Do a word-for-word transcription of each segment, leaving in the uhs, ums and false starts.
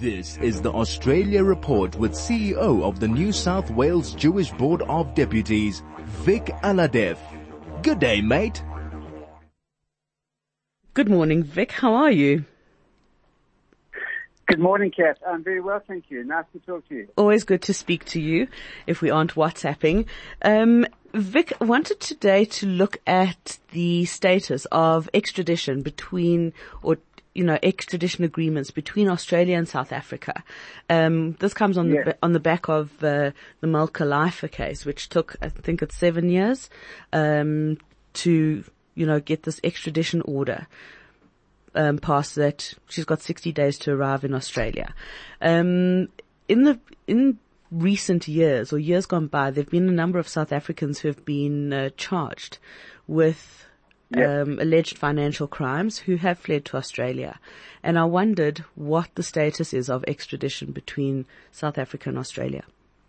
This is the Australia Report with C E O of the New South Wales Jewish Board of Deputies, Vic Aladef. Good day, mate. Good morning, Vic. How are you? Good morning, Kath. I'm very well, thank you. Nice to talk to you. Always good to speak to you if we aren't WhatsApping. Um, Vic, I wanted today to look at the status of extradition between, or you know, extradition agreements between Australia and South Africa. Um, this comes on yes. the on the back of uh, the Malka Leifer case, which took, I think, it's seven years um, to, you know, get this extradition order um, passed. That she's got sixty days to arrive in Australia. Um, in the in recent years or years gone by, there've been a number of South Africans who have been uh, charged with Yes. Um, alleged financial crimes who have fled to Australia. And I wondered what the status is of extradition between South Africa and Australia.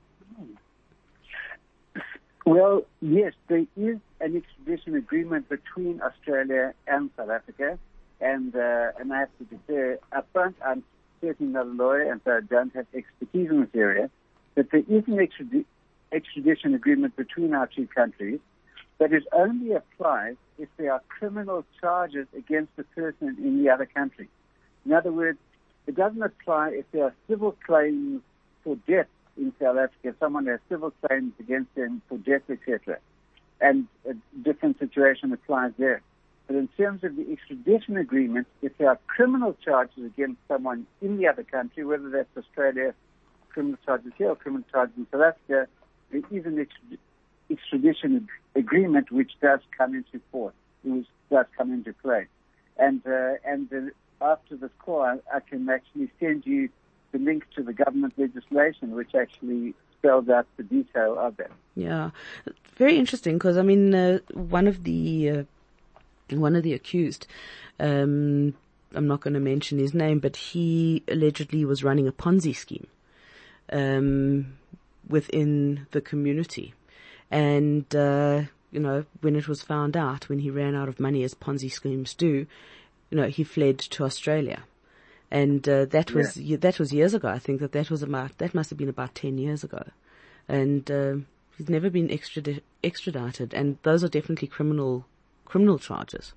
Well, yes, there is an extradition agreement between Australia and South Africa. And, uh, and I have to declare up front, I'm certainly not a lawyer and so I don't have expertise in this area, but there is an extradi- extradition agreement between our two countries. But it only applies if there are criminal charges against the person in the other country. In other words, it doesn't apply if there are civil claims for debt in South Africa. Someone has civil claims against them for debt, et cetera. And a different situation applies there. But in terms of the extradition agreement, if there are criminal charges against someone in the other country, whether that's Australia, criminal charges here, or criminal charges in South Africa, there is an extradition extradition agreement which does come into force, which does come into play. And uh, and uh, after this call, I, I can actually send you the link to the government legislation, which actually spells out the detail of that. Yeah, very interesting because I mean, uh, one of the uh, one of the accused, um, I'm not going to mention his name, but he allegedly was running a Ponzi scheme um, within the community. And, uh, you know, when it was found out, when he ran out of money, as Ponzi schemes do, you know, he fled to Australia. And, uh, that yeah. was, that was years ago. I think that that was about, that must have been about ten years ago. And, uh, he's never been extradi- extradited. And those are definitely criminal, criminal charges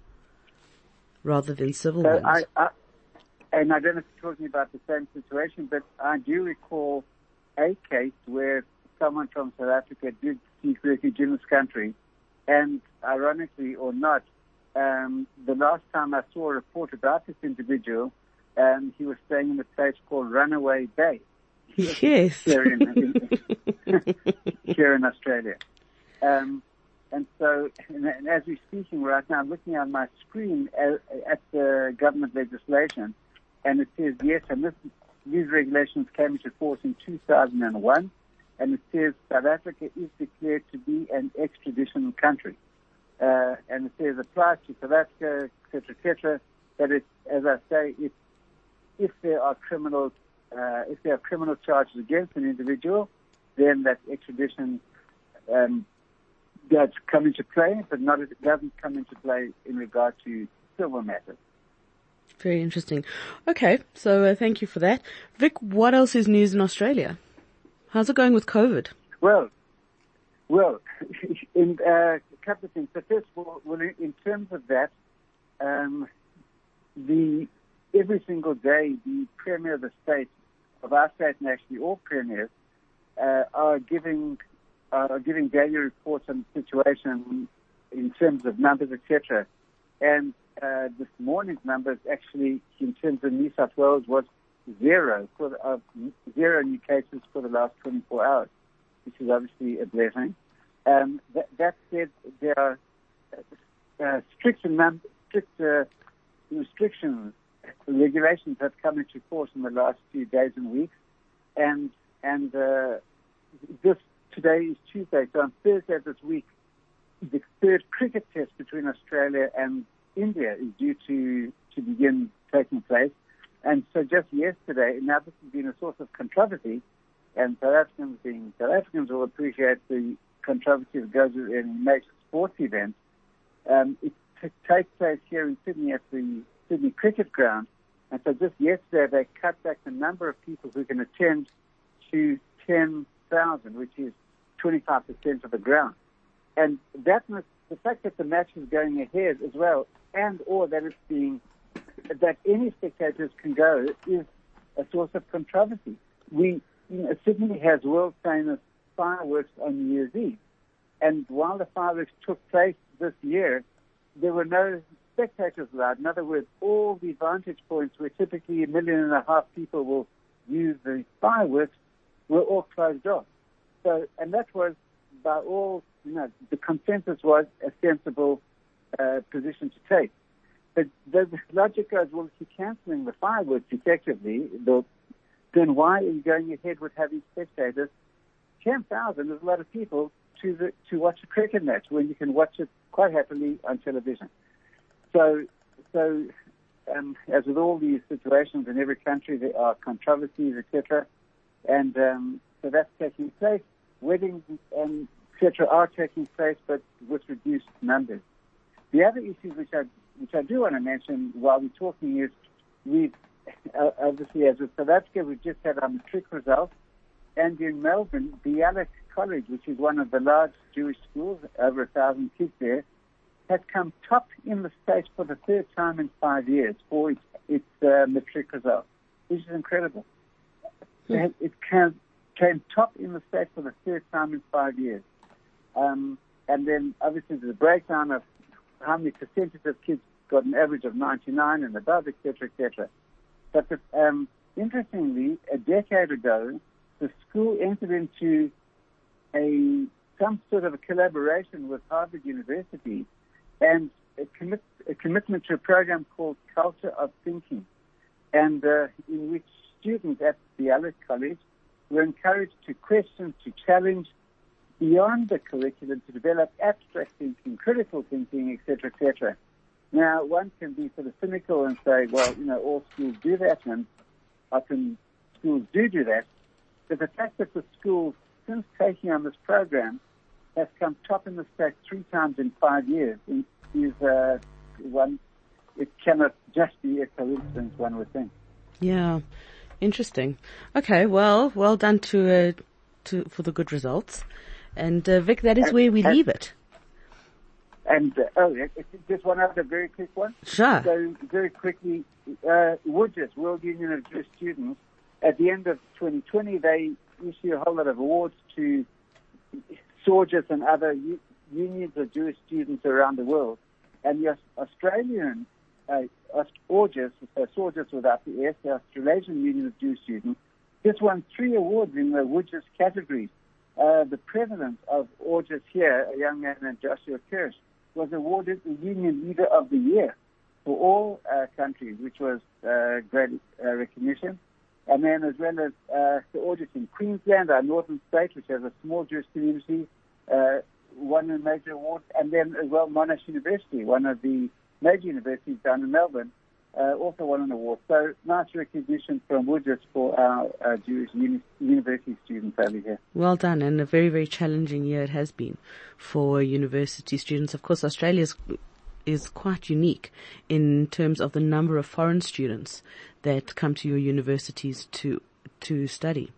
rather than civil so ones. I, I, and I don't know if you're talking about the same situation, but I do recall a case where someone from South Africa did seek refuge in this country, and ironically or not, um, the last time I saw a report about this individual, um, he was staying in a place called Runaway Bay. Yes. Here in, in, here in Australia. Um, and so, and, and as we're speaking right now, I'm looking on my screen at, at the government legislation, and it says, yes, and this, these regulations came into force in two thousand one. And it says South Africa is declared to be an extradition country. Uh, and it says applies to South Africa, et cetera, et cetera. But it, as I say, if, if there are criminal, uh, if there are criminal charges against an individual, then that extradition um, does come into play, but not it doesn't come into play in regard to civil matters. Very interesting. Okay, so uh, thank you for that. Vic, what else is news in Australia? How's it going with COVID? Well, well, in uh, a couple of things. So first of all, well, in terms of that, um, the every single day, the Premier of the state, of our state and actually all premiers, uh, are giving are giving daily reports on the situation in terms of numbers, et cetera. And uh, this morning's numbers actually, in terms of New South Wales, was zero for the, uh, zero new cases for the last twenty-four hours, which is obviously a blessing. Um, that, that said, there are uh, strict, num- strict uh, restrictions, regulations have come into force in the last few days and weeks, and and uh, this today is Tuesday, so on Thursday of this week, the third cricket test between Australia and India is due to to begin taking place. And so just yesterday, now this has been a source of controversy, and South Africans being South Africans will appreciate the controversy that goes with any major sports event. Um, it t- takes place here in Sydney at the Sydney Cricket Ground, And so just yesterday, they cut back the number of people who can attend to ten thousand, which is twenty-five percent of the ground. And that must, the fact that the match is going ahead as well, and or that it's being, that any spectators can go, is a source of controversy. We, you know, Sydney has world famous fireworks on New Year's Eve. And while the fireworks took place this year, there were no spectators allowed. In other words, all the vantage points where typically a million and a half people will use the fireworks were all closed off. So, and that was, by all, you know, the consensus was a sensible uh, position to take. But the logic goes, well, if you're cancelling the fireworks effectively, then why are you going ahead with having spectators? ten thousand is a lot of people to the, to watch a cricket match when you can watch it quite happily on television. So, so um, as with all these situations in every country, there are controversies, et cetera. And um, so that's taking place. Weddings and et cetera are taking place, but with reduced numbers. The other issues which I which I do want to mention while we're talking is we've uh, obviously, as with South Africa, we've just had our matric results, and in Melbourne, Bialik College, which is one of the large Jewish schools, over a thousand kids there, has come top in the state for the third time in five years for its, its uh, matric results, which is incredible. Mm. It came, came top in the state for the third time in five years. Um, and then, obviously, there's a breakdown of how many percentage of kids got an average of ninety-nine and above, et cetera, et cetera. But the, um, interestingly, a decade ago, the school entered into a some sort of a collaboration with Harvard University and a, commit, a commitment to a program called Culture of Thinking, and uh, in which students at Bialik College were encouraged to question, to challenge beyond the curriculum, to develop abstract thinking, critical thinking, et cetera, et cetera. Now, one can be sort of cynical and say, well, you know, all schools do that, and often schools do do that. But the fact that the school, since taking on this program, has come top in the state three times in five years is uh, one. It cannot just be a coincidence, one would think. Yeah, interesting. Okay, well, well done to uh, to for the good results. And uh, Vic, that is and, where we and, leave it. And uh, oh, just one other very quick one. Sure. So very quickly, uh, WUJS, World Union of Jewish Students, at the end of twenty twenty, they issue a whole lot of awards to Sorges and other u- unions of Jewish students around the world. And the Australian uh, Sorges, uh, Sorges without the S, the Australasian Union of Jewish Students, just won three awards in the WUJS categories. Uh, the president of Orges here, a young man named Joshua Kirsch, was awarded the Union Leader of the Year for all uh, countries, which was uh, great uh, recognition. And then as well as uh, the Orges in Queensland, our northern state, which has a small Jewish community, uh, won a major award. And then as well Monash University, one of the major universities down in Melbourne, uh, also won an award. So nice recognition from WUJS for our uh, Jewish uni- university students over here. Well done, and a very, very challenging year it has been for university students. Of course, Australia is, is quite unique in terms of the number of foreign students that come to your universities to to study.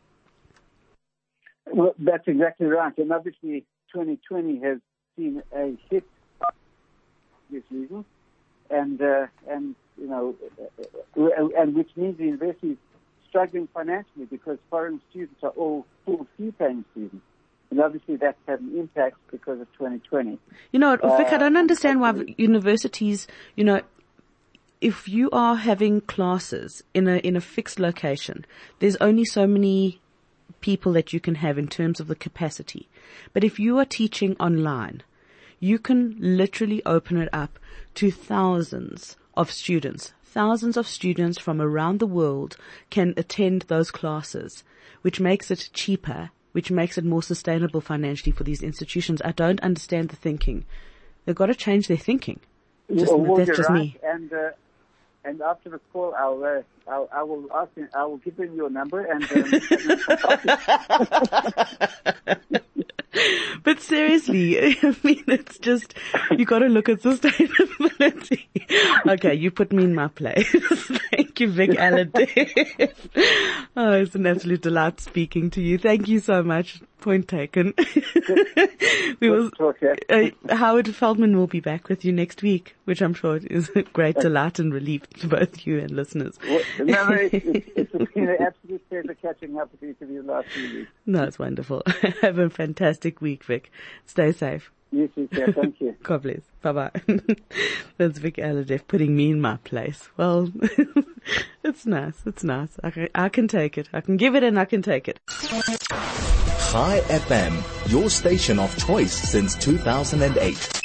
Well, that's exactly right. And obviously, twenty twenty has seen a hit for this reason. And, uh, and you know, uh, and which means the university is struggling financially because foreign students are all full fee-paying students. And obviously that's had an impact because of twenty twenty. You know, uh, Vic, I don't understand why universities, you know, if you are having classes in a, in a fixed location, there's only so many people that you can have in terms of the capacity. But if you are teaching online, you can literally open it up to thousands of students. Thousands of students from around the world can attend those classes, which makes it cheaper, which makes it more sustainable financially for these institutions. I don't understand the thinking. They've got to change their thinking. Just, well, well, that's just right. me. And, uh, and after the call, I'll, uh, I'll, I will ask him, I will give him your number and, um, But seriously, I mean, it's just, you gotta look at sustainability. Okay, you put me in my place. Thank you, Vic Alade. Oh, it's an absolute delight speaking to you. Thank you so much. Point taken. We will, uh, Howard Feldman will be back with you next week, which I'm sure is a great delight and relief to both you and listeners. Well, no, no, it's, it's been an absolute pleasure catching up with each of you the last few weeks. No, it's wonderful. Have a fantastic week, Vic. Stay safe. You too, sir. Thank you. God bless. Bye-bye. That's Vic Alade putting me in my place. Well, it's nice. It's nice. I can, I can take it. I can give it and I can take it. Chai F M, your station of choice since two thousand eight.